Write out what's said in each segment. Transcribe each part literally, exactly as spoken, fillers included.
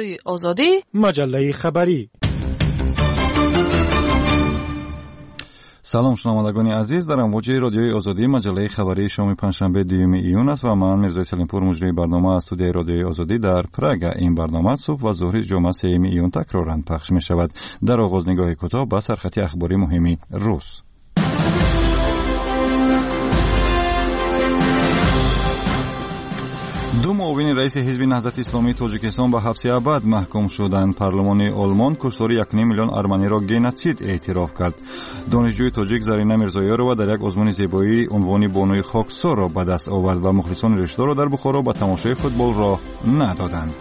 رادیوی آزادی، مجله خبری. سلام شنوندگان عزیز، در امواج رادیوی آزادی مجله خبری شام پنجشنبه دوم ایون است و من میرزا سلیمپور مجری برنامه از استودیوی رادیوی آزادی در پراگ. این برنامه صبح و ظهر جمعه سوم ایون تکرارا پخش می شود. در آغاز نگاه کوتاه به سرخط اخباری مهمی روز. دو معاون رئیس حزب نهضت اسلامی تاجیکستان به حبس ابد محکوم شدند. پارلمان آلمان کشتار یک میلیون ارمنی را گنوسید اعتراف کرد. دانشجوی تاجیک زرینه میرزایی‌رو در یک آزمون زیبایی عنوان بانوی خاکسار را به دست آورد و مخلصان رشته را در بخارا به تماشای فوتبال را ندادند.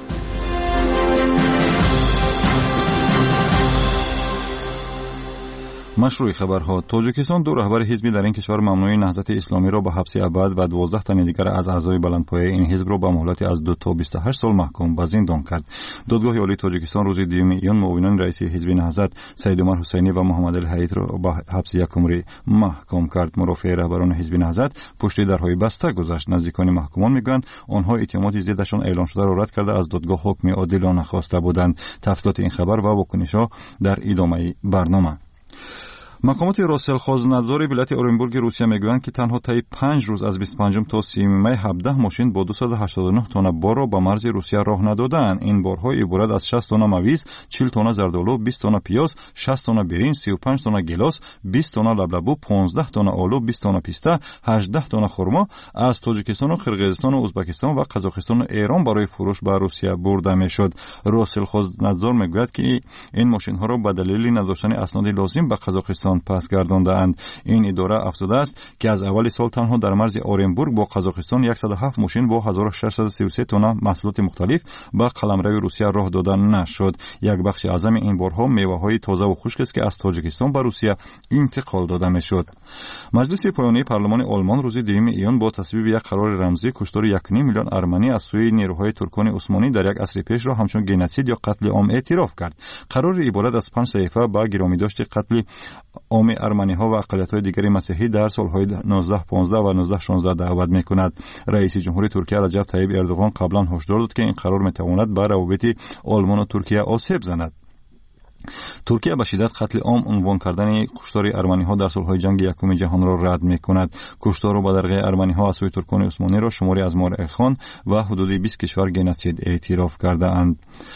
مشروع خبرها. تاجیکستان دو رهبر حزبی در این کشور ممنوع نهضت اسلامی را به حبس ابد و دوازده تن دیگر از اعضای بلندپایه این حزب را به مهلت از دو تا بیست و هشت سال محکوم به زندان کرد. دادگاه عالی تاجیکستان روز دوم ایون معاونان رئیس حزب نهضت سید عمر حسینی و محمد الحیت را به حبس یک عمری محکوم کرد. مرافع رهبران حزب نهضت پشت درهای بسته گذشت. نزدیکان محکومان میگویند آنها اتهامات ضدشان اعلان شده را رد کرده از دادگاه حکم عادلانه خواسته بودند. تفصیلات این خبر و واکنش‌ها در ادامه برنامه. مقامات راسلخوزنظار ولایت اورنبورگ روسیه میگویند که تنها طی پنج روز از بیست و پنجم تا سیوم می هفده ماشین با دویست و هشتاد و نه تن بار را به مرز روسیه راه ندادند. این بارها عبارت از شصت تن مویز، چهل تن زردآلو، بیست تن پیاز، شصت تن برنج، سی و پنج تن گلاس، بیست تن لبلبو، پانزده تن آلو، بیست تن پیسته، هجده تن خرما از تاجیکستان و قرقیزستان و ازبکستان و قزاقستان و ایران برای فروش به روسیه برده میشد. راسلخوزنظار میگوید که این ماشین ها را به دلیل نداشتن اسناد لازم به قزاقستان پس گردانده‌اند. این اداره افزوده است که از اول سال تنها در مرز اورنبورگ با قزاقستان صد و هفت ماشین با هزار و ششصد و سی و سه تن محصولات مختلف به قلمرو روسیه راه داده نشد. یک بخش اعظم این بارها میوه‌های تازه و خشک است که از تاجیکستان به روسیه انتقال داده میشد. مجلس پایانی پارلمان آلمان روز دوم ایون با تصویب یک قرار رمزی کشتار یک میلیون ارمنی از سوی نیروهای ترکان عثمانی در یک عصر پیش را همچون گنوسید یا قتل عام اعتراف کرد. قرار عبارت از پنج صفحه با گرامی داشت قتل عام ارمنی ها و اقلیت‌های دیگر مسیحی در سالهای نوزده پانزده و نوزده شانزده دعوت می‌کند. رئیس جمهوری ترکیه رجب طیب اردوغان قبلا هشدار داد که این قرار می‌تواند به روابط آلمان و ترکیه آسیب زند. ترکیه به شدت قتل عام عنوان کردن کشتار ارمنی ها در سالهای جنگ یکم جهان را رد می‌کند. کشتار و بدرقه ارمنی ها از سوی ترکان عثمانی را شماری از مورخان و حدود بیست کشور گنوسید اعتراف کرده‌اند.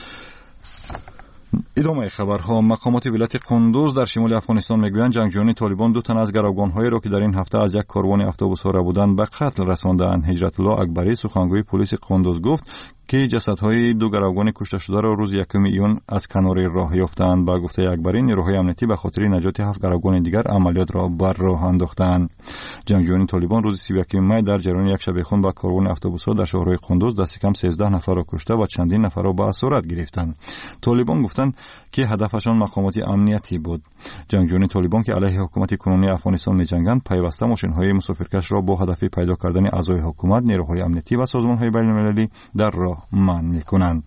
ادامه خبرها. مقامات ولایت قندوز در شمال افغانستان میگویند جنگجویان طالبان دو تن از گروگان‌هایی را که در این هفته از یک کاروان اتوبوس‌ها را بودند به قتل رساندند. هجرت الله اکبری سخنگوی پلیس قندوز گفت که جسدهای دو گروگان کشته شده را روز یکم ایون از کنار راه یافتند. با گفته اکبری نیروهای امنیتی به خاطر نجات هفت گروگان دیگر عملیات را بر راه انداختند. جنگجویان طالبان روز سی و یکم می در جریان یک شبیخون با کاروان اتوبوس‌ها در شهرهای قندوز دست کم سیزده نفر را کشته و چندین نفر را به اسارت گرفتند. طالبان گفتند که هدفشان مقامات امنیتی بود. جنگجویان طالبان که علیه حکومت کنونی افغانستان می‌جنگند پیوسته ماشین‌های مسافرکش را با هدف پیدا کردن اعضای حکومت، نیروهای امنیتی و سازمان‌های بین‌المللی در راه منع می‌کنند.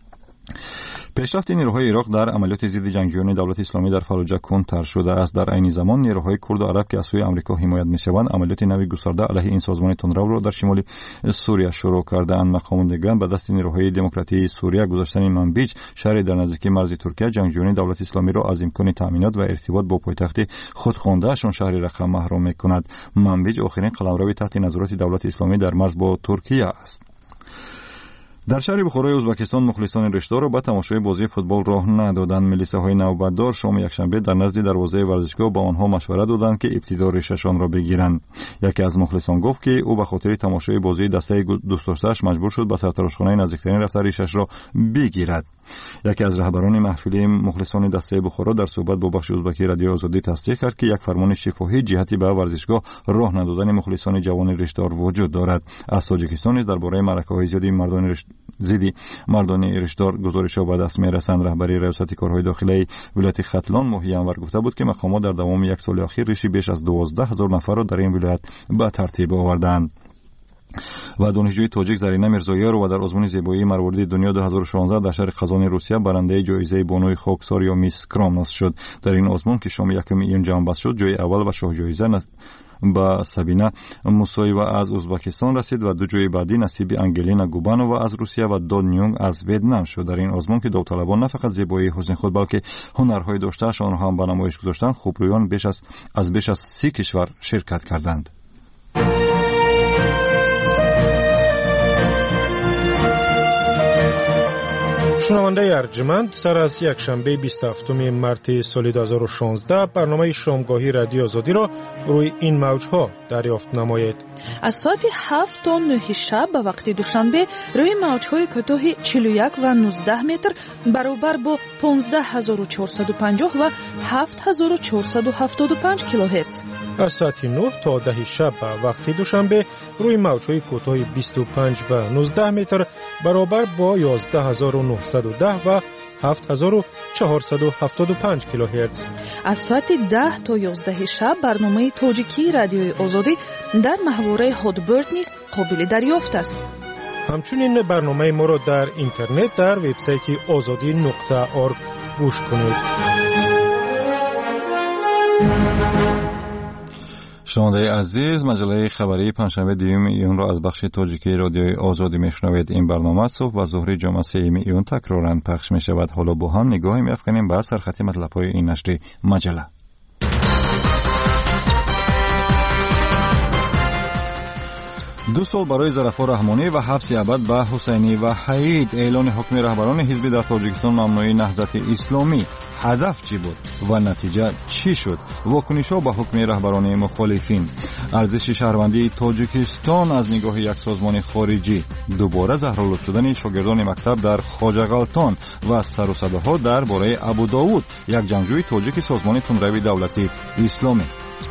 پیشرفت نیروهای عراق در عملیات ضد جنگجویان دولت اسلامی در فلوجه کندتر شده است. در عین زمان نیروهای کرد و عرب که از سوی آمریکا حمایت می‌شوند عملیات نوی گسترده علیه این سازمان تندرو را در شمال سوریه شروع کرده‌اند. مقامات به دست نیروهای دموکراتی سوریه گذاشتن منبیج، شهری در نزدیکی مرز ترکیه، جنگجویان دولت اسلامی را از امکان تامینات و ارتباط با پایتخت خودخوانده‌شان شهر رقه محروم می‌کند. منبیج آخرین قلمرو تحت نظارت دولت اسلامی در مرز با ترکیه است. در شهر بخارای ازبکستان مخلصان رشته را به تماشای بازی فوتبال راه ندادند. ملیسه‌های نوبتدار شام یکشنبه در نزد دروازه ورزشگاه با آنها مشورت دادند که ابتدا ریشه‌شان را بگیرند. یکی از مخلصان گفت که او به خاطر تماشای بازی دسته دوست داشته‌اش مجبور شد به سرتراشخانه نزدیکترین رفته ریشش را بگیرد. یکی از رهبران محفل مخلصان دسته بخارا در صحبت با بخش ازبکی رادیو آزادی تصدیق کرد که یک فرمان شفاهی جهتی به ورزشگاه راه ندادن مخلصان جوان رشته‌دار وجود دارد. از تاجیکستان نیز درباره معرکه‌های زیادی مردان رشت... زیدی مردان رشته‌دار گزارش‌ها به دست می‌رسند. رهبری ریاست کارهای داخلی ولایت ختلان ماهی انور گفته بود که مقامات در دوام یک سال اخیر ریشی بیش از دوازده هزار نفر را در این ولایت به ترتیب آوردند. و دانشجوی تاجیک زرینه میرزایی‌رو و در آزمون زیبایی مروارید دنیا دو هزار و شانزده در شهر قزان روسیه برنده جایزه بانوی خاکسار یا میس کرامنوس شد. در این آزمون که شام یکم ایون جام بست شد، جای اول و شاه جایزه به سابینا موسویوا از ازبکستان رسید و دو جای بعدی نصیب انگلینا گوبانووا از روسیه و دو نیونگ از ویتنام شد. در این آزمون که داوطلبان نه فقط زیبایی حسن خود بلکه هنرهای داشتهشان را هم به نمایش گذاشتند، خوبرویان بیش از از بیش از سی کشور شرکت کردند. شنونده ارجمند، سر از یک شنبه بیست و هفتم مارس سال دو هزار و شانزده برنامه شامگاهی رادیو آزادی را روی این موجها دریافت نمایید. از ساعت هفت تا نه شب به وقت دوشنبه روی موجهای کوتاه چهل و یک و نوزده متر برابر با پانزده هزار و چهارصد و پنجاه و هفت هزار و چهارصد و هفتاد و پنج کیلوهرتز. از ساعت نه تا ده شب به وقت دوشنبه روی موجهای کوتاه بیست و پنج و نوزده متر برابر با یازده هزار و نهصد و ده و هفت هزار و چهارصد و هفتاد و پنج کیلوهرتز. از ساعت ده تا یازده شب برنامه تاجیکی رادیوی آزادی در محوره هادبرد نیز قابل دریافت است. همچنین برنامه ما را در اینترنت در وبسایت آزادی نقطه اورگ گوش کنید. شنونده عزیز، مجله خبری پنجشنبه دیوم ایون را از بخش تاجیکی رادیوی آزادی میشنوید. این برنامه صبح و ظهر جمعه سوم ایون تکرارا پخش می شود. حالا با هم نگاهی می‌افکنیم به سرخط مطلب‌های این نشر مجله. دو سال برای ظرفا رحمانی و حبس ابد به حسینی و حید. اعلان حکم رهبران حزبی در تاجیکستان ممنوعی نهضت اسلامی. هدف چی بود و نتیجه چی شد؟ واکنش‌ها به حکم رهبران مخالفین. ارزش شهروندی تاجیکستان از نگاه یک سازمان خارجی. دوباره زهرآلود شدن شاگردان مکتب در خواجه‌غلطان و سر و صداها درباره ابوداود، یک جنگجوی تاجیک سازمان تندروی دولتی اسلامی.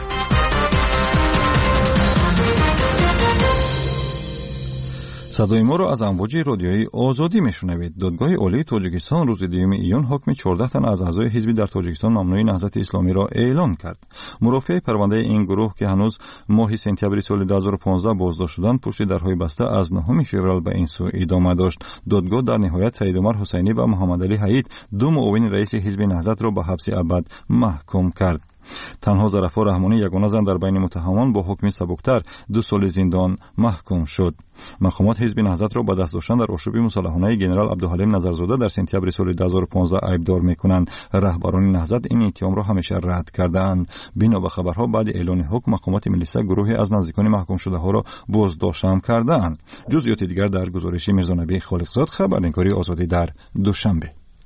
صدای ما را از امواج رادیویی آزادی میشنوید. دادگاه عالی تاجیکستان روز دیوم ایون حکم چهارده تن از اعضای حزبی در تاجیکستان ممنوعی نهضت اسلامی را اعلان کرد. مرافع پرونده این گروه که هنوز ماه سپتامبر سال دو هزار و پانزده بازداشت شدند، پشت درهای بسته از نهم فوریه به این سو ادامه داشت. دادگاه در نهایت سید عمر حسینی و محمد علی حید، دو معاون رئیس حزب نهضت را به حبس ابد محکوم کرد. تنها ظرفا رحمانی، یگانه زن در بین متهمان، با حکم سبکتر دو سال زندان محکوم شد. مقامات حزب نهضت را به دست داشتن در آشوب مسلحانه ژنرال عبدالحلیم نظرزاده در سپتامبر سال دو هزار و پانزده عیبدار میکنند. رهبران نهضت این اتهام را همیشه رد کرده‌اند. بنا به خبرها بعد اعلان حکم، مقامات ملیسا گروهی از نزدیکان محکوم شده ها را بازداشت کرده‌اند. جزئیات دیگر در گزارش میرزانبی خالقزاد، خبرنگاری آزادی در دوشنبه.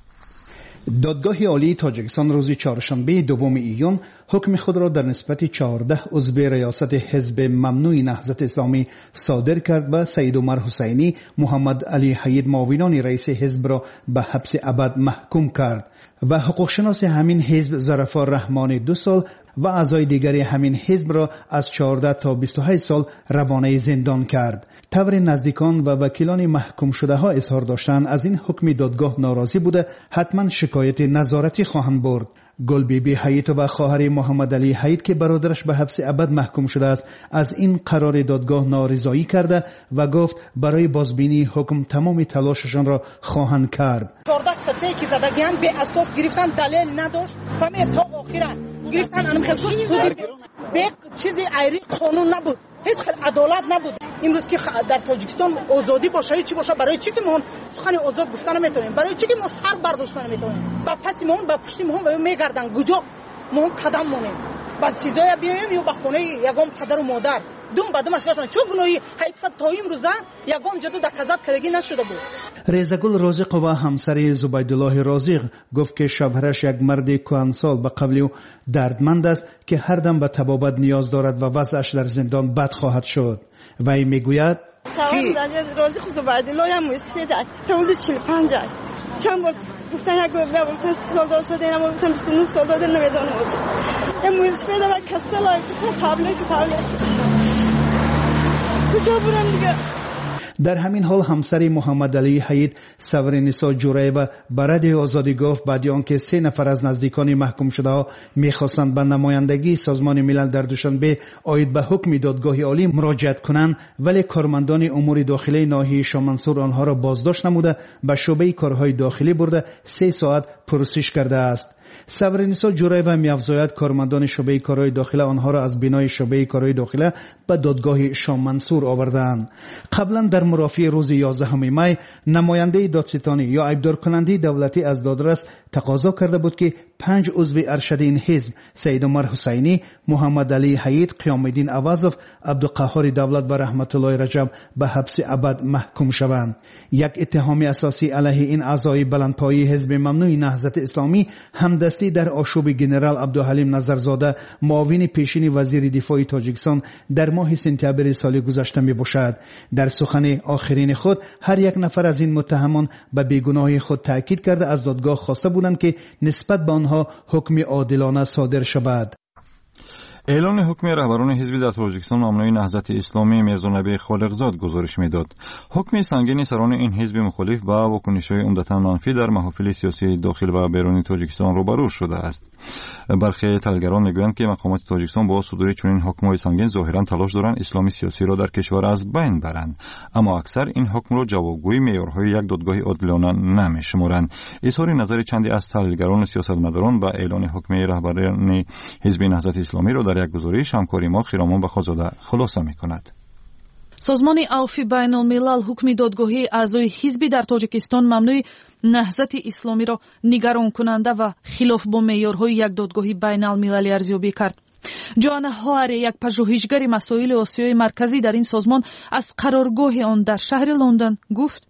دادگاه عالی تاجیکستان روز چهارشنبه دوم ایون حکم خود را در نسبت چهارده عضو ریاست حزب ممنوع نهضت اسلامی صادر کرد و سید عمر حسینی، محمد علی حید، معاونان رئیس حزب را به حبس ابد محکوم کرد و حقوقشناس همین حزب ظرفا رحمانی دو سال و اعضای دیگری همین حزب را از چهارده تا بیست و هشت سال روانه زندان کرد. طور نزدیکان و وکیلان محکوم شده ها اظهار داشتند از این حکم دادگاه ناراضی بوده، حتما شکایت نظارتی خواهند برد. گل بی بی حید و خواهر محمد علی حید که برادرش به حبس ابد محکوم شده است، از این قرار دادگاه نارضایی کرده و گفت برای بازبینی حکم تمام تلاششان را خواهند کرد. چهارده قطعه که زدگیان به اساس گرفتن، دلیل نداشت، فهمید تا آخره گرفتن. انم خیلی خود به چیزی ایری قانون نبود، هیچ خیلی عدالت نبود. امروز که در تاجیکستان آزادی باشه چی باشه، برای چی که ما سخن آزاد گفتن نمیتونیم؟ برای چی که ما سر برداشتن نمیتونیم؟ با پس ما با پشت ما و میگردن کجا ما قدم مونیم؟ بعد چیزای بیایم یا به خونه یگام پدر و مادر دوم بعدمش باشن. چه گناهی حقیقت تا امروز یگام جدو دکزات کردگی نشده بود. ریزگل رازق و همسر زبیدالله رازق گفت که شوهرش یک مرد کهنسال به قبلی و دردمند است که هر دم به طبابت نیاز دارد و وضعش در زندان بد خواهد شد. وی میگوید شوهر رازق زبیدالله هم مسفید تا اون چهل و پنج چند بار گفتن یک بار گفتن سی سال داشته دیدم و گفتن بیست و نه سال داده نمیدانم این مسفید و کسل های تابلت تابلت کجا برم دیگه. در همین حال همسر محمد علی حید سورنیسا جوریوا برای آزادی گفت بعد آنکه سه نفر از نزدیکان محکوم شده ها میخواستند به نمایندگی سازمان ملل در دوشنبه عاید به حکم دادگاه عالی مراجعت کنند، ولی کارمندان امور داخلی ناحیه شامنسور آنها را بازداشت نموده به شعبه کارهای داخلی برده سه ساعت پرسش کرده است. صبرنیسا جوراєва می‌افزاید کارمندان شعبه کارهای داخله آنها را از بینای شعبه کارهای داخله به دادگاه شام منصور آوردند. قبلا در مرافعه روز یازدهم می نماینده دادستانی یا ایبدار کننده دولتی از دادرس تقاضا کرده بود که پنج عضو ارشد این حزب سید عمر حسینی، محمد علی حیید، قیام الدین عوضов، عبدالقهار دولت و رحمت الله رجب به حبس ابد محکوم شوند. یک اتهام اساسی علیه این اعضای بلندپایه حزب ممنوع نهضت اسلامی همدستی در آشوب جنرال عبدالحلیم نظرزاده معاون پیشین وزیر دفاع تاجیکستان در ماه سپتامبر سال گذشته می باشد. در سخن آخرین خود هر یک نفر از این متهمان به بیگناهی خود تاکید کرده از دادگاه خواسته بودند که نسبت به آنها حکم عادلانه صادر شود. اعلان حکم رهبران حزب در تاجیکستان ممنوع نهضت اسلامی میرزا نبی خالقزاد گزارش میداد. حکم سنگین سران این حزب مخالف با واکنش‌های عمدتاً منفی در محافل سیاسی داخل و بیرون تاجیکستان روبرو شده است. برخی تحلیلگران میگویند که مقامات تاجیکستان با صدور چنین حکم‌های سنگین ظاهراً تلاش دارند اسلامی سیاسی را در کشور از بین برند، اما اکثر این حکم را جوابگوی معیارهای یک دادگاه عادلانه نمی‌شمارند. اظهار نظر چندی از تحلیلگران سیاستمداران با اعلان حکم رهبران حزب نهضت اسلامی را در یک گزارش همکاری ما خیرامان بخازاده خلاصه می‌کند. سازمان عفو بین الملل حکم دادگاهی اعضای حزب در تاجیکستان ممنوع نهضت اسلامی را نگران کننده و خلاف با معیارهای یک دادگاه بین المللی ارزیابی کرد. جوانا هواری، یک پژوهشگر مسائل آسیای مرکزی در این سازمان، از قرارگاه آن در شهر لندن گفت: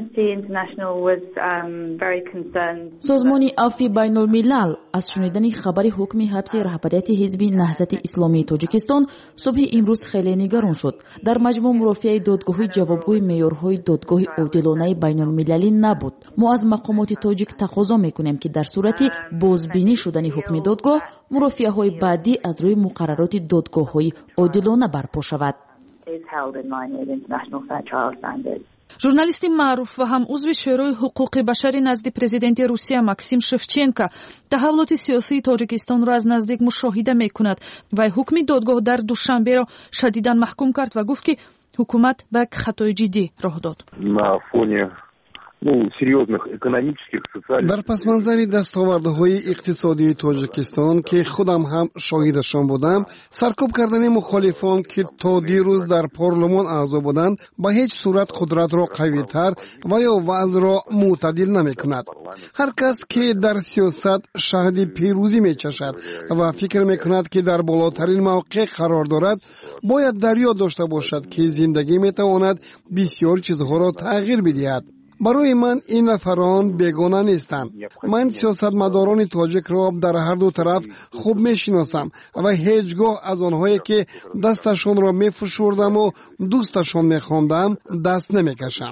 سازمان عفو بین الملل از شنیدن خبر حکم حبس رهبریت حزب نهضت اسلامی تاجیکستان صبح امروز خیلی نگران شد. در مجموع مرافعه دادگاه جوابگوی معیارهای دادگاه عادلانه بین المللی نبود. ما از مقامات تاجیک تقاضا میکنیم که در صورت بازبینی شدن حکم دادگاه مرافعه های بعدی از روی مقررات دادگاه های عادلانه برپا شود. ژورنالیست معروف و هم عضو شورای حقوق بشر نزد پرزیدنت روسیه ماکسیم شفچنکو تحولات سیاسی تاجیکستان را از نزدیک مشاهده میکند و حکم دادگاه در دوشنبه را شدیداً محکوم کرد و گفت که حکومت به یک خطای جدی راه داد. در پس منظر دستاوردهای اقتصادی تاجیکستان که خودم هم شاهدشان بودم، سرکوب کردن مخالفان که تا دیروز در پارلمان اعضا بودند به هیچ صورت قدرت را قوی‌تر و یا وضع را معتدل نمی کند. هر کس که در سیاست شاهد پیروزی می چشد و فکر می کند که در بالاترین موقع قرار دارد، باید در یاد داشته باشد که زندگی می تواند بسیار چیزها را تغییر بدهد. برای من این نفران بیگانه نیستند. من سیاستمداران تاجیک را در هر دو طرف خوب میشناسم و هیچگاه از آنهایی که دستشان را میفشردم و دوستشان میخواندم دست نمیکشم.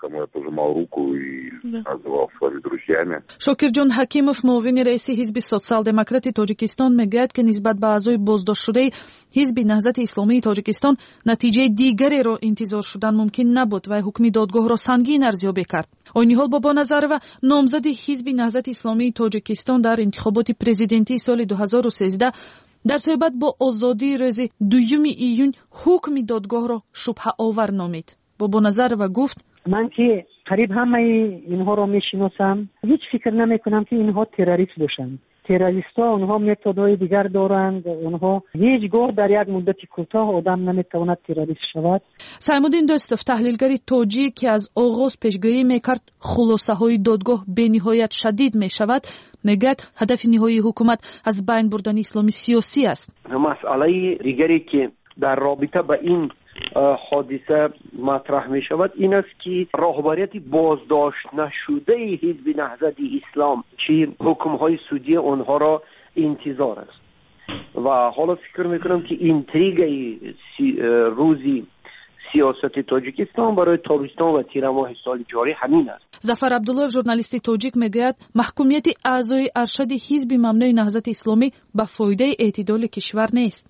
شاکر جان حکیمов معاون رئیس حزب سوسیال دموکرات تاجیکستان میگوید که نسبت به اعضای بازداشت شده حزب نهضت اسلامی تاجیکستان نتیجه دیگری را انتظار شدن ممکن نبود و حکم دادگاه را سنگین ارزیابی کرد. آنی حال بابا نظرова نامزد حزب نهضت اسلامی تاجیکستان در انتخابات پرزیدنتی سال دو هزار و سیزده در صحبت با آزادی روز دوم ایون حکم دادگاه را شبهه آور نامید. بابا نظرова گفت: من که قریب همه اینها را میشناسم، هیچ فکر نمی کنم که اینها تروریست باشند. تروریست‌ها اونها متدهای دیگر دارند، اونها هیچگاه در یک مدت کوتاه آدم نمیتواند تروریست شود. سیمودین دوستوف تحلیلگر تاجیک که از آغاز پیشگویی میکرد خلاصه های دادگاه به نهایت شدید میشود، میگه هدف نهایی حکومت از بین بردن اسلامی سیاسی است. مسئله دیگری که در رابطه با این حادثه مطرح می شود این است که رهبریت بازداشت نشده حزب نهضت اسلام چی حکم های سودی آنها را انتظار است و حالا فکر می کنم که اینتریگ سی روزی سیاست تاجیکستان برای تابستان و تیر ماه سال جاری همین است. ظفر عبدالله ژورنالیست تاجیک میگوید محکومیت اعضای ارشد حزب ممنوع نهضت اسلامی به فایده اعتدال کشور نیست.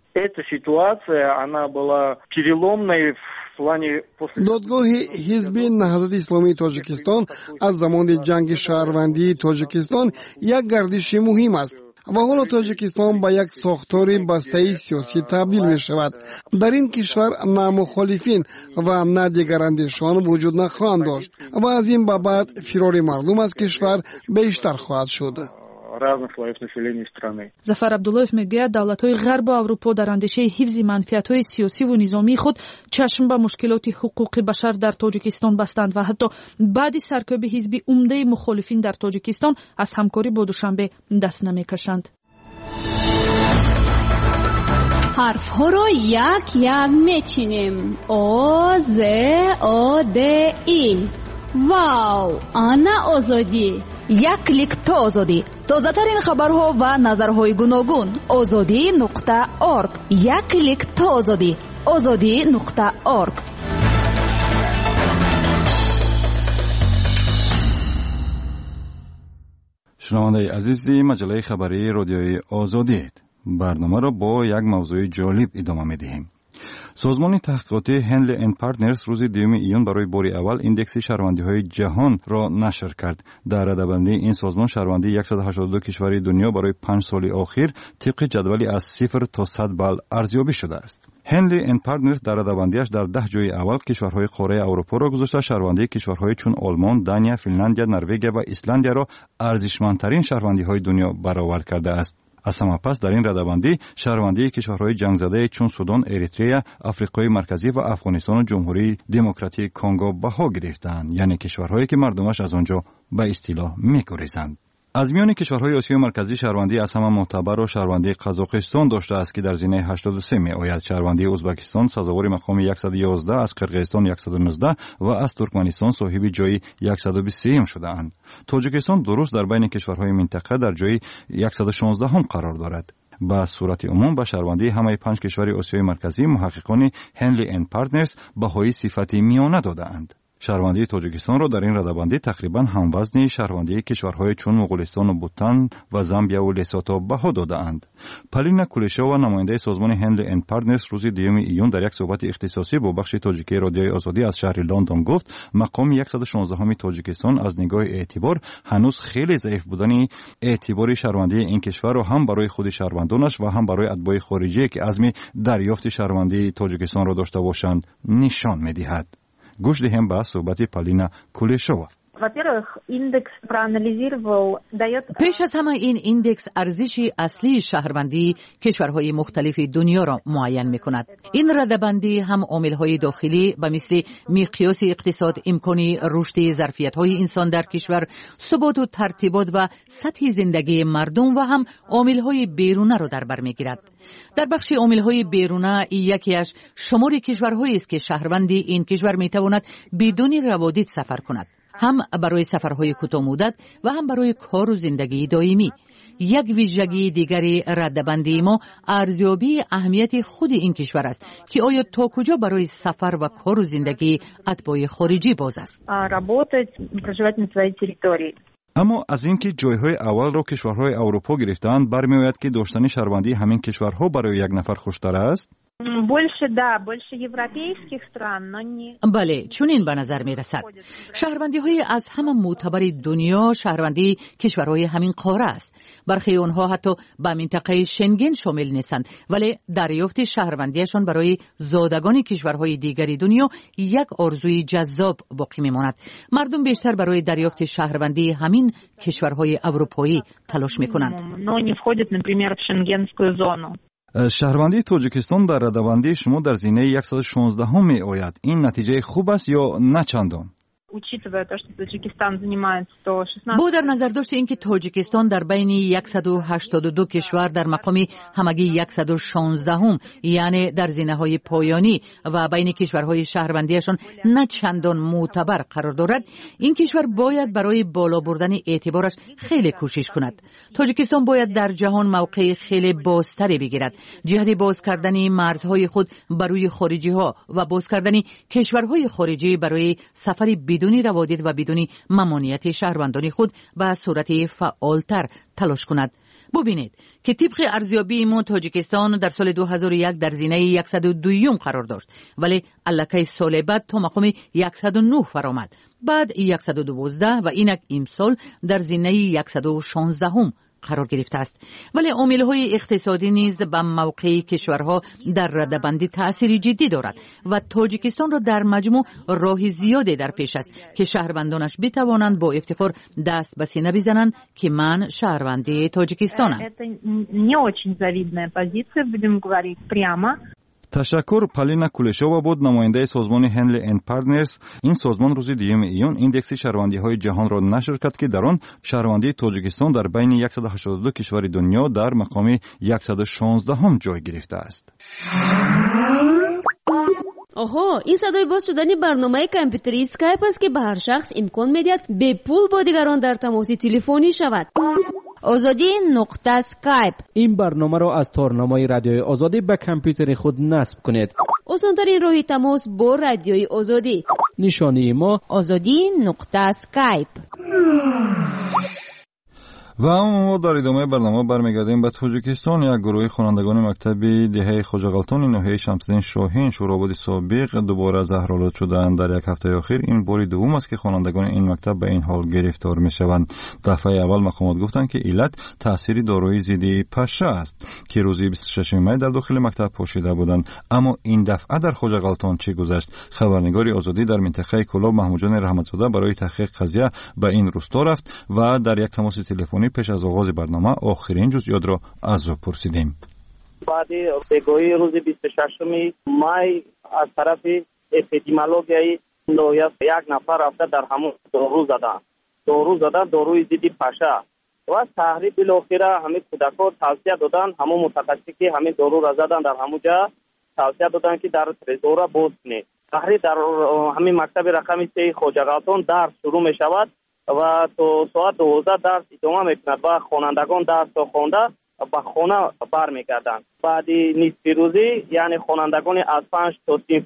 دادگاه حزب نهضت اسلامی تاجیکستان از زمان جنگ شهروندی تاجیکستان یک گردش مهم است و حالا تاجیکستان با یک ساختار بسته سیاسی تبدیل می شود. در این کشور نه مخالفین و نه دیگر اندیشان وجود نخواهند داشت و از این به بعد فرار مردم از کشور بیشتر خواهد شد. разных слоев населения страны. Зафар Абдуллоев мегӯяд, давлатҳои ғарбу Аврупо дар андешаи ҳифзи манфиатҳои сиёсиву низомии худ чашм ба мушкилоти ҳуқуқи башар дар Тоҷикистон бастанд ва ҳатто баъди саркӯби ҳизби умдаи мухолифин дар Тоҷикистон аз ҳамкорӣ бо Душанбе даст намекашанд. ҳарфҳоро як як мечинем. о з о д и. вау, ана озодӣ. як клик то озодӣ. тозатарин хабарҳо ва назарҳои гуногун. озодӣ нуқта орг. як клик то озодӣ. озодӣ нуқта орг. шунавандаи азизи маҷалаи хабарии радиои Озодиед. барномаро бо як мавзӯи ҷолиб идома медиҳем. سازمان تحقیقاتی هنلی اند پارتنرز روز دوم ایون برای باری اول ایندکس شهروندی‌های جهان را نشر کرد. در رده‌بندی این سازمان شهروندی صد و هشتاد و دو کشور دنیا برای پنج سال اخیر طبق جدولی از صفر تا صد بال ارزیابی شده است. هنلی اند پارتنرز در رده‌بندیش در ده جای اول کشورهای قاره اروپا را گذاشته. شهروندی کشورهای چون آلمان، دانیا، فنلاندیا، نروژ و ایسلندیا را ارزشمندترین شهروندی‌های دنیا برآورد کرده است. از همه پس در این رده‌بندی شهروندی کشورهای جنگ زده چون سودان، اریتریا، آفریقای مرکزی و افغانستان و جمهوری دموکراتیک کنگو بها گرفتند، یعنی کشورهایی که مردمش از آنجا به اصطلاح می‌گریزند. از میان کشورهای آسیای مرکزی شهروندی از همه معتبر و شهروندی قزاقستان داشته است که در زینه هشتاد و سه می آید. شهروندی ازبکستان سزاوار مقام صد و یازده، از قرقیزستان صد و نوزده و از ترکمنستان صاحب جای صد و بیست و سه شده اند. تاجیکستان درست در بین کشورهای منطقه در جای صد و شانزده هم قرار دارد. با صورت عموم با شهروندی همه پنج کشور آسیای مرکزی محققان هنلی اند پارتنرز بهای صفتی میانه دادند. شهروندی تاجیکستان را در این رده‌بندی تقریبا هموزن شهروندی کشورهای چون مغولستان و بوتان و زامبیا و لسوتو بها داده‌اند. پالینا کولشووا نماینده سازمان هنلی اند پارتنرز روز دوم ایون در یک صحبت اختصاصی با بخش تاجیکی رادیوی آزادی از شهر لندن گفت مقام صد و شانزده تاجیکستان از نگاه اعتبار هنوز خیلی ضعیف بودن اعتبار شهروندی این کشور را هم برای خود شهروندانش و هم برای اتباع خارجی که عزم دریافت شهروندی تاجیکستان را داشته باشند نشان می‌دهد. گوش دهیم به صحبت پالینا کولشووا. پیش از همه این ایندکس ارزش اصلی شهروندی کشورهای مختلف دنیا را معین می کند. این رده‌بندی هم عامل‌های داخلی به مثل مقیاس اقتصاد، امکانی رشد ظرفیت‌های انسان در کشور، ثبات و ترتیبات و سطح زندگی مردم و هم عامل‌های بیرونه را در بر می‌گیرد. در بخش عامل‌های بیرونه یکیش شمار کشورهایی است که شهروندی این کشور می‌تواند بدون روابط سفر کند، هم برای سفرهای کوتاه مدت و هم برای کار و زندگی دائمی. یک ویژگی دیگری رده‌بندی ما ارزیابی اهمیت خود این کشور است که آیا تا کجا برای سفر و کار و زندگی اتباع خارجی باز است. اما از اینکه جایهای اول را کشورهای اروپا گرفتند برمی‌آید که داشتن شهروندی همین کشورها برای یک نفر خوشتر است. Больше, да, больше европейских стран, но не... بله، چون این به نظر می رسد. شهروندی های از همه معتبر دنیا شهروندی کشورهای همین قاره است. برخی آنها حتی به منطقه شنگن شامل نیستند، ولی دریافت شهروندیشان برای زادگان کشورهای دیگری دنیا یک آرزوی جذاب باقی می ماند. مردم بیشتر برای دریافت شهروندی همین کشورهای اروپایی تلاش می کنند. Но не входит, например, в шенгенскую зону. شهروندی تاجیکستان در رده‌بندی شما در زینه صد و شانزده هم می آید. این نتیجه خوب است یا نه چندان؟ با در نظر داشت اینکه تاجیکستان در بین صد و هشتاد و دو کشور در مقام همگی صد و شانزده هم، یعنی در زینه های پایانی و بین کشورهای شهروندیشان نه چندان معتبر قرار دارد، این کشور باید برای بالا بردن اعتبارش خیلی کوشش کند. تاجیکستان باید در جهان موقع خیلی بازتری بگیرد. جهت باز کردن مرزهای خود برای خارجی ها و باز کردن کشورهای خارجی برای سفر بدون روابط و بدون ممانعت شهروندان خود به صورت فعالتر تلاش کند. ببینید که طبق ارزیابی ما تاجیکستان در سال دو هزار و یک در زینه صد و دو قرار داشت، ولی الکی سال بعد تا مقام صد و نه فرآمد، بعد صد و دوازده و اینک امسال در زینه صد و شانزده قرار گرفته است. ولی عامل‌های اقتصادی نیز به موقع کشورها در رده‌بندی تأثیر جدی دارد و تاجیکستان را در مجموع راه زیادی در پیش است که شهروندانش بتوانند با افتخار دست به سینه بزنند که من شهروند تاجیکستانم. تشکر. پالینا کولشووا بود، نماینده سازمان هنلی اند پارتنرز. این سازمان روز دیوم ایون ایندکس شهروندی های جهان را نشر کرد که در آن شهروندی تاجیکستان در بین صد و هشتاد و دو کشور دنیا در مقام صد و شانزده هم جای گرفته است. آها، این صدای باز شدن برنامه کامپیوتری اسکایپ است که به هر شخص امکان می‌دهد به پول با دیگران در تماس تلفنی شود. آزادی نقطه اسکایپ. این برنامه را از تارنمای رادیوی آزادی به کامپیوتر خود نصب کنید. آسان‌ترین راه تماس با رادیوی آزادی. نشانی ما آزادی نقطه اسکایپ. و اما در ادامه برنامه برمیگردیم به تاجیکستان. یک گروه خوانندگان مکتب دهه خواجه غلطان ناحیه شمس‌الدین شاهین شوراباد سابق دوباره زهرآلود شدند. در یک هفته اخیر این بار دوم است که خوانندگان این مکتب به این حال گرفتار میشوند. دفعه اول مقامات گفتند که علت تأثیر داروی ضد پشه است که روز بیست و ششم می در داخل مکتب پاشیده بودند. اما این دفعه در خواجه غلطان چه گذشت؟ خبرنگار آزادی در منطقه کلاب محمود جان رحمتزاده برای تحقیق قضیه به این روستا رفت و در یک تماس تلفنی پیش از آغاز برنامه آخرین جزئیات را از او پرسیدیم. بعد بگویی روز بیست و ششم مای از طرف اپیدمیولوژی ناحیه یک نفر رفته در همون دارو زدن دارو زدن داروی ضد پشه و تحریف بالاخره همه کودکان توصیه دادن، همون متخصصی که همه دارو را زدن در همون جا توصیه دادن که در ترزورا باز کنید. تحریف در همین مکتب رقم سه خواجه غلطان درس شروع می شود و تا ساعت دوازده درس ادامه میکند و خوانندگان درس را خوانده به خانه برمیگردند. بعد نصف روزی یعنی خوانندگان از پنج تا صنف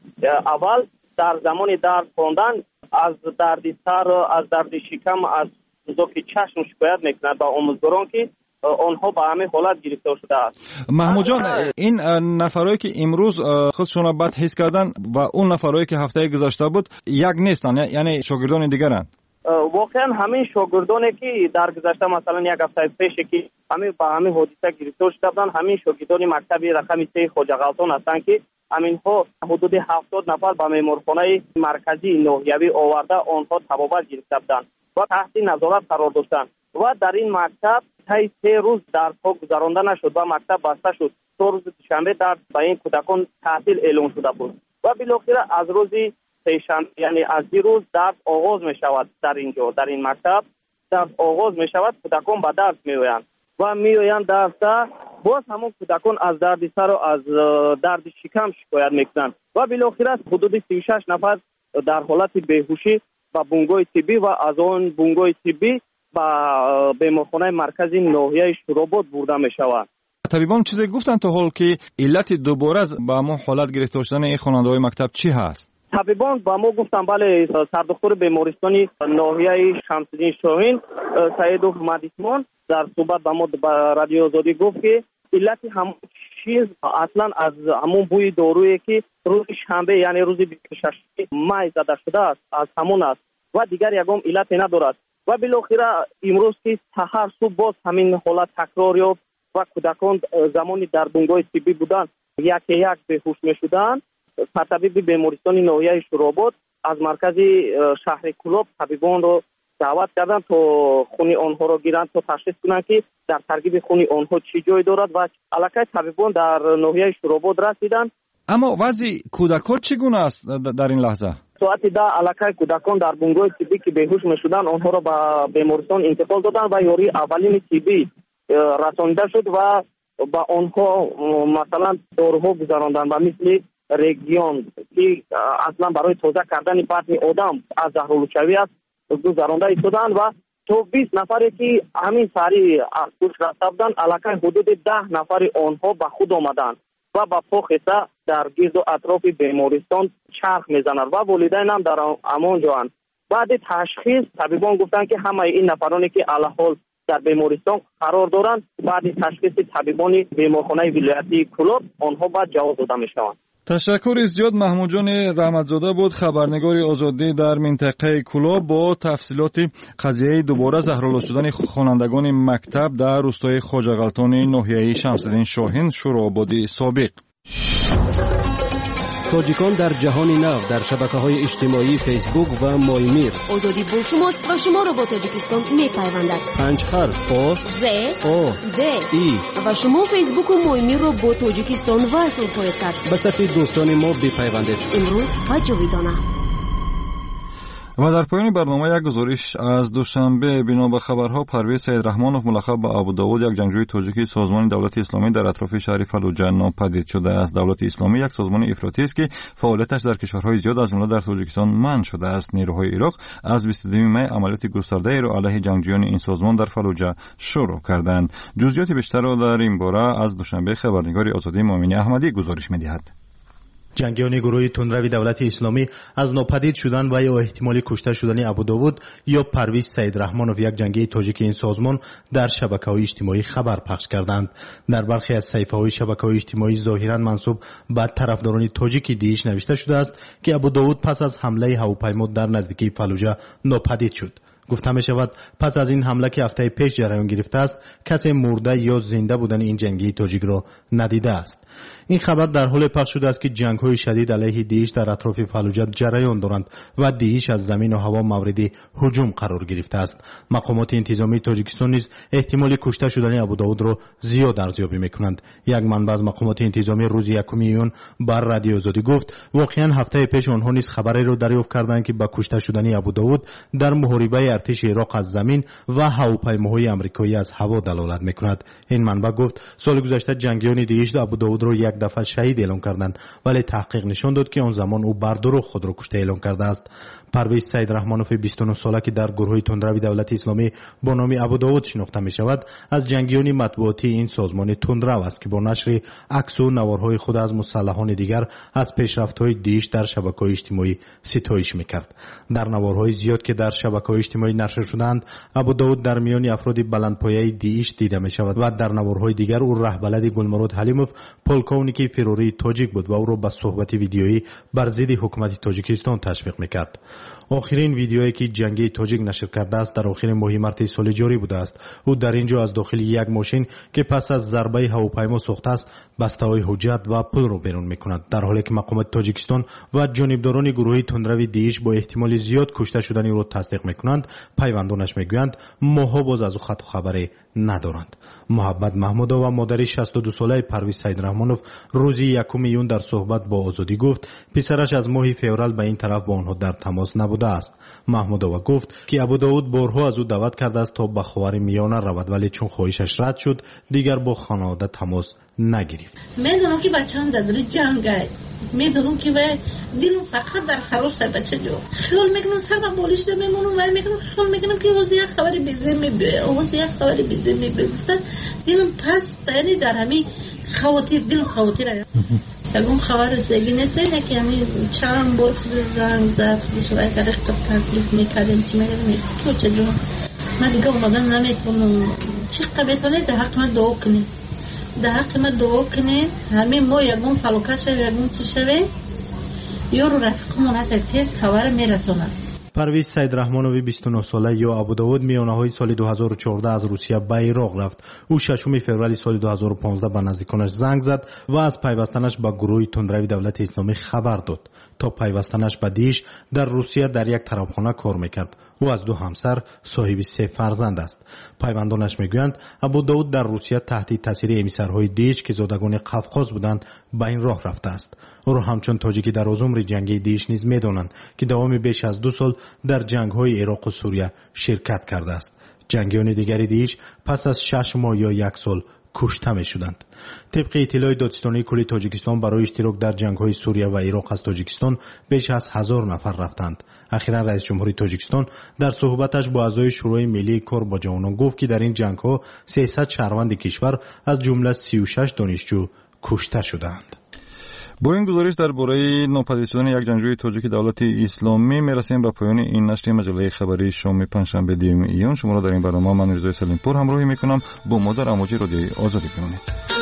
اول در زمان درس خواندن از درد سر، از درد شکم، از زوک چشم شکایت میکند با آموزگاران که آنها به همه حالت گرفتار شده است. محمود جان، این نفرایی که امروز خودشون بد حس کردن و اون نفرایی که هفته گذشته بود یک نیستن، یعنی شاگردان دیگرند؟ واقعا همین شاگردانی که در گذشته مثلا یک هفته پیش که همین با همین حادثه گرفتار شده بودند، همین شاگردان مکتب رقم سه خواجه غلطان هستند که همینها حدود هفتاد نفر به بیمارخانه مرکزی ناحیوی آورده آنها تبابت گرفته بودند و تحت نظارت قرار داشتند و در این مکتب طی سه روز درس‌ها گذرانده نشد و مکتب بسته شد. تا روز شنبه درس به این کودکان تعطیل اعلام شده بود و بالاخره از روز سه‌شنبه یعنی از دیروز درس آغاز می شود. در اینجا در این مکتب درس آغاز می شود، کودکان به درس می آیند و می آیند درس باز همون کودکان از درد سر و از درد شکم شکایت می کنند و بالاخره حدود سی و شش نفر در حالت بیهوشی و بونگوی طبی و از آن بونگوی طبی با بیمارخانه مرکزی ناحیه شوراباد برده می شود. طبیبان چیزی گفتن تا حال که علت دوباره به همون حالت گرفتار شدن این خواننده‌های مکتب چی هست؟ طبیبان با ما گفتن بله، سردکتر بیمارستانی ناحیه شمس‌الدین شاهین سید محمدیسمان در صحبت با ما با رادیو آزادی گفت که علت همون چیز اصلا از همون بوی دارویی که روز شنبه یعنی روز بیست و ششم مای زده شده است از همون است و دیگر یگام علت ندارد و بالاخره امروز که سحر صبح باز همین حالت تکرار یافت و کودکان زمانی در بونگوی طبی بودند یک یک بیهوش می‌شدند. طبیب بیمارستان ناحیه شوراباد از مرکز شهر کلاب طبیبان رو دعوت کردند تا خون آنها را گیرند تا تشخیص کنند که در ترکیب خون آنها چی جای دارد و الکی طبیبان در ناحیه شوراباد رسیدند. اما وضع کودکان چگونه است در این لحظه؟ ساعت ده الکی کودکان در بونگوی طبی که بیهوش می‌شدند آنها را به بیمارستان انتقال دادند و یاری اولین طبی رسانده شد و با آنها مثلا داروها گذراندند و مثل رگیون که اصلا برای تازه کردن بطن آدم از زهرآلودشوی است گذرانده شدند و تو بیست نفری که همین سری از کوچ رفته بودند الکی حدود ده نفر آنها به خود آمدند و با پا خسته در گرد و اطراف بیمارستان چرخ میزنند و والدین هم در امان جوند. بعد تشخیص طبیبان گفتند که همه این نفرانی که الحال در بیمارستان قرار دارند بعد تشخیص طبیبان بیمارخانه ولایتی کلاب آنها بعد جواز داده میشوند. تشکر زیاد. محمود جان رحمتزاده بود، خبرنگار آزادی در منطقه کلا، با تفصیلات قضیه دوباره زهرالود شدن خوانندگان مکتب در روستای خواجه غلطان ناحیه شمس‌الدین شاهین شورابادی سابق. تاجیکان در جهان نو در شبکه‌های اجتماعی فیسبوک و مایمیر. آزادی با شماست و شما را با تاجیکستان می‌پیوندد. پنج حرف آ ز آ د ای و شما فیسبوک و مایمیر را با تاجیکستان وصل خواهید کرد. به صفحه دوستان ما بپیوندید. امروز و جاویدانه. و در پایان برنامه یک گزارش از دوشنبه. بنا به خبرها پرویز سیدرحمانوف ملقب به ابوداود، یک جنگجوی تاجیکی سازمان دولت اسلامی در اطراف شهر فلوجه ناپدید شده است. دولت اسلامی یک سازمان افراطی است که فعالیتش در کشورهای زیاد از جمله در تاجیکستان منع شده است. نیروهای عراق از بیست و دو می عملیات گسترده را علیه جنگجویان این سازمان در فلوجه شروع کردند. جزئیات بیشتر را در این باره از دوشنبه خبرنگار آزادی مؤمنی احمدی گزارش می‌دهد. جنگیان گروه تندروی دولت اسلامی از ناپدید شدن و یا احتمالی کشته شدن ابوداود یا پرویز سیدرحمانوف، یک جنگی تاجیک این سازمان، در شبکه‌های اجتماعی خبر پخش کردند. در برخی از صفحه‌های شبکه‌های اجتماعی ظاهراً منسوب به طرفداران تاجیک دیش نوشته شده است که ابوداود پس از حمله هواپیما در نزدیکی فلوجه ناپدید شد. گفته می شود پس از این حمله که هفته پیش جریان گرفته است، کسی مرده یا زنده بودن این جنگی تاجیک را ندیده است. این خبر در حال پخش شده است که جنگ‌های شدید علیه دیش در اطراف فلوجه جریان دارند و دیش از زمین و هوا مورد هجوم قرار گرفته است. مقامات انتظامی تاجیکستان نیز احتمال کشته شدن ابوداود را زیاد ارزیابی می‌کنند. یک منبع از مقامات انتظامی روز یکم ایون بر رادیو آزادی گفت واقعاً هفته پیش آنها نیز خبری را دریافت کردند که با کشته شدن ابوداود در محاربه ارتش عراق از زمین و هواپیماهای آمریکایی از هوا دلالت می‌کند. این منبع گفت سال گذشته جنگیان دیش ابوداود را یک دفعه شهید اعلام کردند، ولی تحقیق نشان داد که آن زمان او بر دروغ خود را کشته اعلام کرده است. پرویز سیدرحمانوف بیست و نه ساله که در گروه تندروی دولت اسلامی با نام ابوداود شناخته می شود، از جنگیان مطبوعاتی این سازمان تندرو است که با نشر عکس و نوارهای خود از مسلحان دیگر از پیشرفت‌های دیش در شبکه‌های اجتماعی ستایش می‌کرد. در نوارهای زیاد که در شبکه‌های اجتماعی نشر شدند، ابوداود در میان افراد بلندپایه دیش دیده می شود و در نوارهای دیگر او رهبلد گلمرود حلیموف، پولکونیکی فروری تاجیک بود و او را به صحبت ویدیویی بر ضد حکومت تاجیکستان تشویق می‌کرد. آخرین ویدیویی که جنگی تاجیک نشر کرده است در آخر ماه مارس سال جاری بوده است. او در اینجا از داخل یک ماشین که پس از ضربه هواپیما سوخته است بسته‌های حجت و پول را بیرون می‌کند، در حالی که مقامات تاجیکستان و جانبداران گروه تندروی دیش با احتمال زیاد کشته شدن او را تصدیق می‌کنند. پیوندانش می‌گویند ماها باز از او خط و خبری ندارند. محبت محمودا و مادر شصت و دو ساله پرویز سیدرحمانوف روز یکم ایون در صحبت با آزادی گفت پسرش از ماه فوریه به این طرف با آنها در تماس نبوده است. محمودا گفت که ابوداود بارها از او دعوت کرده است تا به خاور میانه رود، ولی چون خواهشش رد شد دیگر با خانواده تماس نگرفت. میدونم که بچه‌ام در جنگ است، میدونم که دلم فقط در خراب سر بچه جو خیال میکنم سر من بالش ده میمونم و میکنم خیال میکنم که واسه یک خبری بیزه میبه واسه یک خبری بیزه میبه دلم پس یعنی در همین خواتیر دلم خواتیر است. یکم خبر زگی نیست نه که همین چند بار زنگ زد شوی کاری خطر تکلیف میکردیم چی میگم تو چه جو من دیگه اومدم نمیتونم چی قبیتونه ده حق من دعا کنی ده حق من دعا کنی همین ما یکم فلوکت شوی یکم چی شوی یارو رفیقمون هست تیز خبر میرسونه. پرویز سیدرحمانوف بیست و نه ساله یا ابوداود میانه‌های سال دو هزار و چهارده از روسیه به عراق رفت. او ششم فوریه سال دو هزار و پانزده به نزدیکانش زنگ زد و از پیوستنش به گروه تندروی دولت اسلامی خبر داد. تا پیوستنش به دیش در روسیه در یک طرفخانه کار میکرد. او از دو همسر صاحب سه فرزند است. پیوندانش میگویند ابوداود در روسیه تحت تاثیر امیسرهای دیش که زادگان قفقاز بودند به این راه رفته است. او را همچون تاجیکی در عمر جنگی دیش نیز میدانند که دوام بیش از دو سال در جنگ‌های عراق و سوریه شرکت کرده است. جنگیان دیگری دیش پس از شش ماه یا یک سال کشته می شدند. طبق اطلاع دادستانی کل تاجیکستان برای اشتراک در جنگ‌های سوریه و عراق از تاجیکستان بیش از هزار نفر رفتند. اخیراً رئیس جمهوری تاجیکستان در صحبتش با اعضای شورای ملی کار با جوانان گفت که در این جنگ‌ها سیصد شهروند کشور از جمله سی و شش دانشجو کشته شدند. با این گزارش درباره ناپدید شدن یک جنگجوی تاجیک دولت اسلامی میرسیم به پایان این نشر مجله خبری شام پنجشنبه دیوم ایون. شما را در این برنامه من رضای سلیمپور همراهی میکنم. با ما در امواج رادیوی آزادی بمانید.